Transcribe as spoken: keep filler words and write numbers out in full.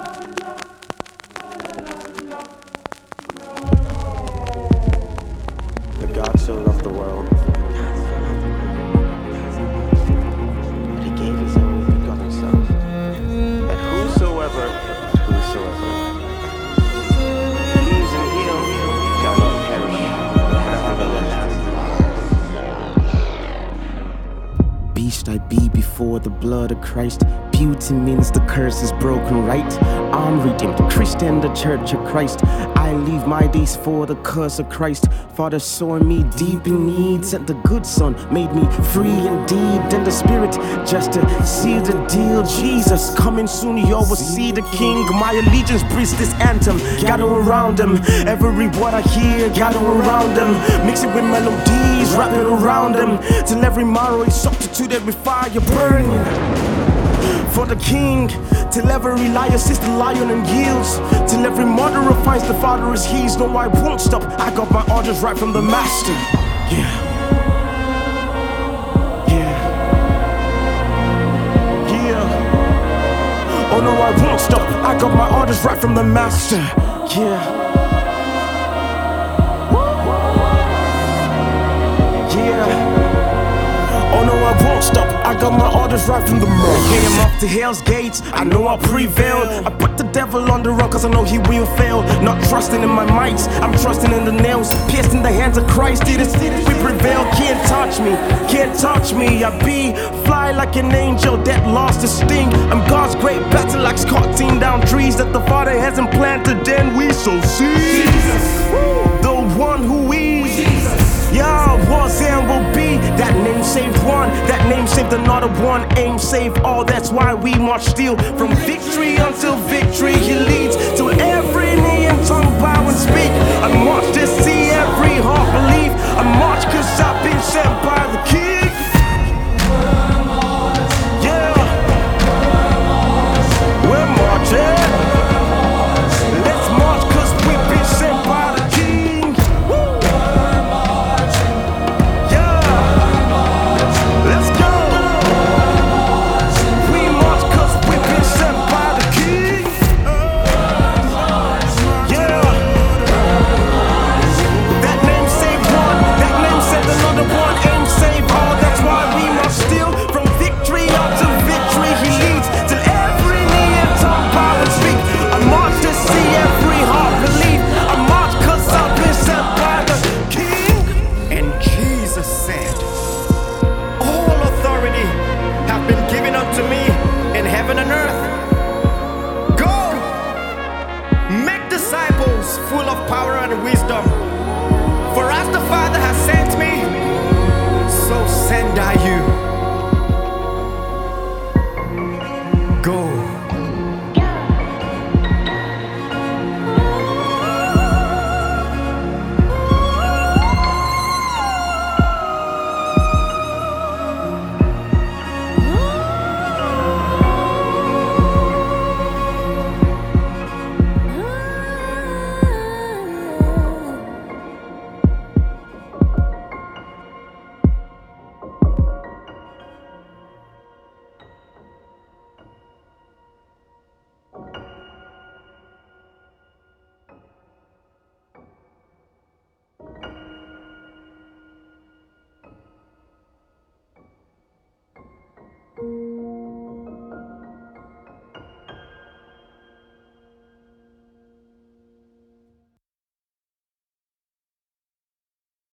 For God so loved the world that he gave his only begotten Son, that whosoever, whosoever believes in him shall not perish, but have everlasting life. Beast I be before the blood of Christ. Beauty means the curse is broken, right? I'm redeemed, Christian, the church of Christ. I leave my days for the curse of Christ. Father saw me deep in need, sent the good son, made me free indeed. In the spirit, just to seal the deal. Jesus coming soon, you will see the King. My allegiance breathes this anthem, gather around him. Every word I hear, gather around him. Mix it with melodies, wrap it around him. Till every marrow is substituted with fire burning. For the King, till every liar sees the lion and yields. Till every murderer finds the Father is his. No, I won't stop, I got my orders right from the Master. Yeah. Yeah. Yeah. Oh no, I won't stop, I got my orders right from the Master. Yeah. Yeah. Oh no, I won't stop, I got my orders right from the mouth. Came off to hell's gates, I know I'll prevail. I put the devil on the rock cause I know he will fail. Not trusting in my might, I'm trusting in the nails pierced in the hands of Christ. It is we prevail, can't touch me, can't touch me. I be fly like an angel that lost the sting. I'm God's great battle axe cutting down trees that the Father hasn't planted, then we shall see. The one who is yeah, was and will be. That name saved one, that name saved another one. Aim save all, that's why we march still. From victory until victory he leads. Till every knee and tongue bow and speak. I march to see every heart believe. I march cause I've been sent by the King. Yeah, we're marching. Let's march cause we've been sent by the King. Let's go! We march cause we've been sent by the King. Yeah. That name saved one, that name saved another one. Aim save all, that's why we march still. From victory up to victory he leads. Till every knee and tongue bow and speak. I march to see every heart believe. I march cause I've been sent by the King. And Jesus said, all authority have been given unto me in heaven and earth. Go, make disciples full of power and wisdom. For as the Father has sent me, so send I you. Go. Thank you.